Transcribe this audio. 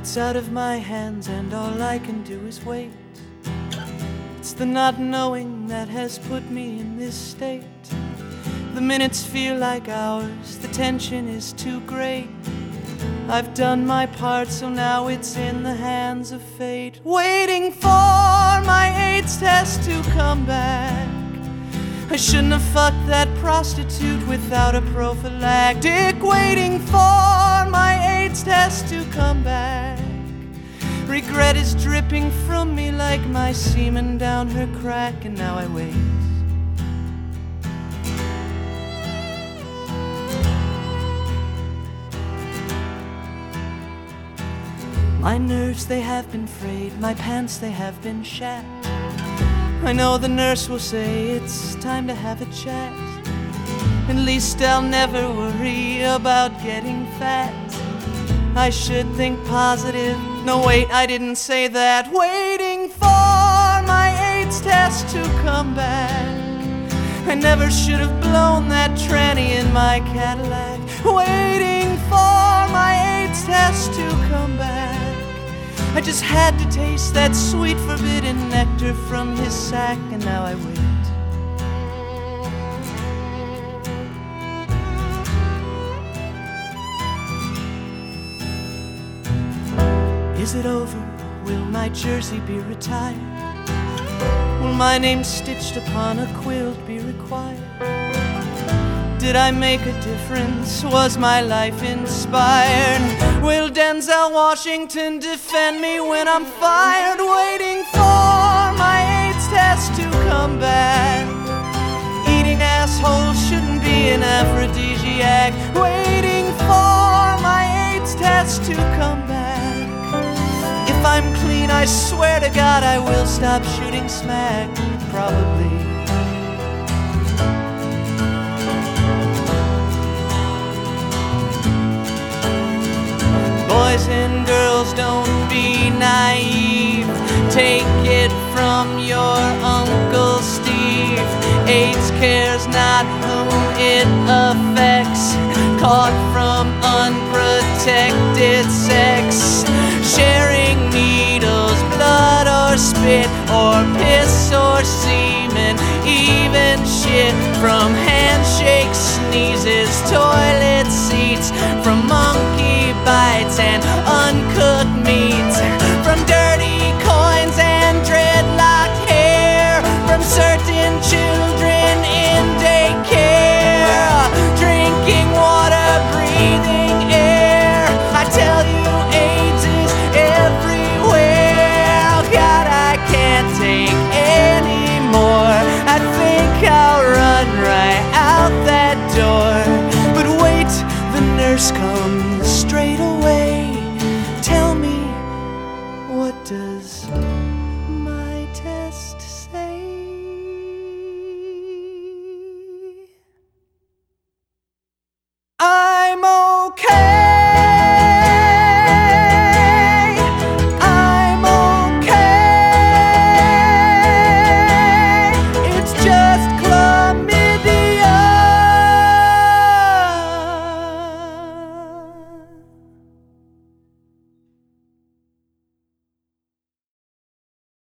It's out of my hands and all I can do is wait. It's the not knowing that has put me in this state. The minutes feel like hours, the tension is too great. I've done my part, so now it's in the hands of fate. Waiting for my AIDS test to come back. I shouldn't have fucked that prostitute without a prophylactic. Waiting for my AIDS test to come back. Regret is dripping from me like my semen down her crack, and now I wait. My nerves, they have been frayed, my pants, they have been shat. I know the nurse will say it's time to have a chat. At least I'll never worry about getting fat. I should think positive. No, wait, I didn't say that. Waiting for my AIDS test to come back. I never should have blown that tranny in my Cadillac. Waiting for my AIDS test to come back. I just had to taste that sweet forbidden nectar from his sack, and now I wait. Is it over? Will my jersey be retired? Will my name stitched upon a quilt be required? Did I make a difference? Was my life inspired? Will Denzel Washington defend me when I'm fired? Waiting for my AIDS test to come back. Eating assholes shouldn't be an aphrodisiac. Waiting for my AIDS test to come back. If I'm clean, I swear to God I will stop shooting smack. Probably. Boys and girls, don't be naive. Take it from your Uncle Steve. AIDS cares not whom it affects. Caught from unprotected sex. Sharing needles, blood or spit, or piss or semen, even shit. From handshakes, sneezes, toilet seats, from monkey bites and uncooked meats, from dirty coins and dreadlocked hair, from certain